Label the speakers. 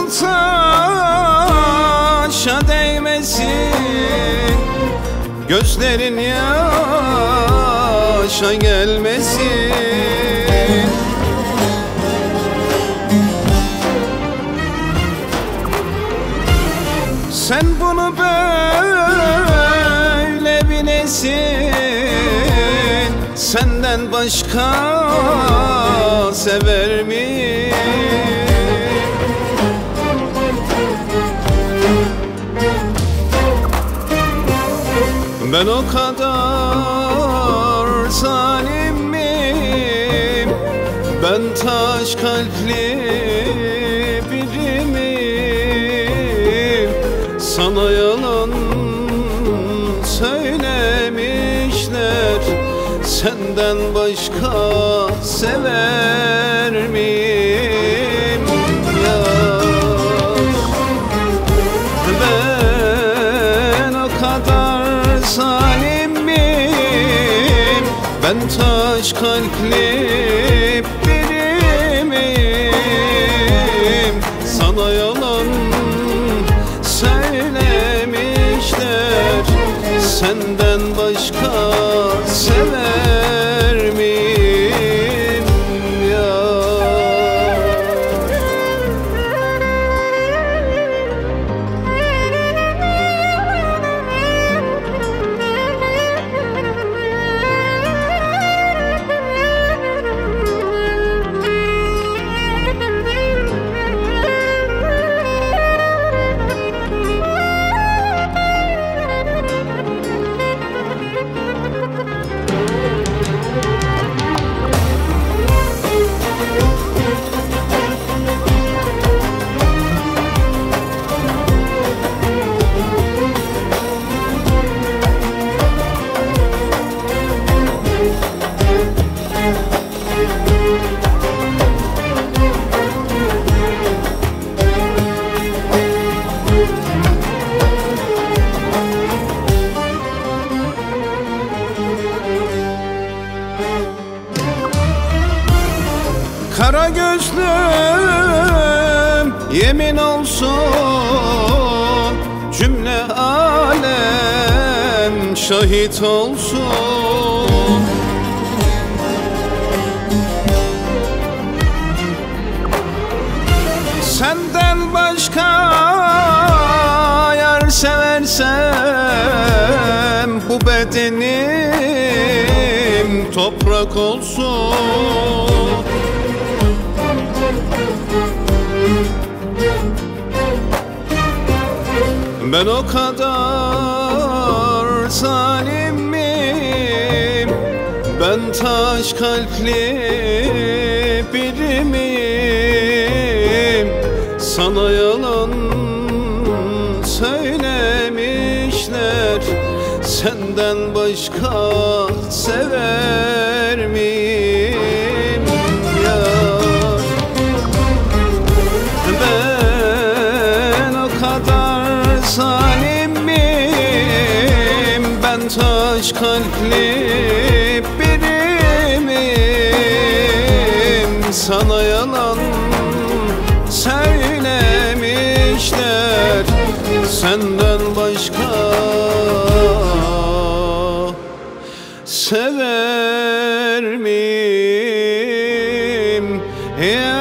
Speaker 1: taşa değmesin, gözlerin yaşa gelmesin. Sen bunu böyle bilesin, senden başka sever mi? Ben o kadar zalim miyim? Ben taş kalpli biri miyim? Sana yalan söylemişler, senden başka sever miyim? Ben o kadar zalim miyim? Ben taş kalpli biri miyim? Sana yalan söylemişler, senden başka sever miyim ya? Kara gözlüm yemin olsun, cümle alem şahit olsun. Senden başka yar seversem, bu bedenim toprak olsun. Ben o kadar zalim miyim? Ben taş kalpli biri miyim? Sana yalan söylemişler, senden başka sever miyim ya? Ben o kadar zalim miyim? Ben taş kalpli biri miyim? Sana yalan söylemişler, senden başka sever miyim ya?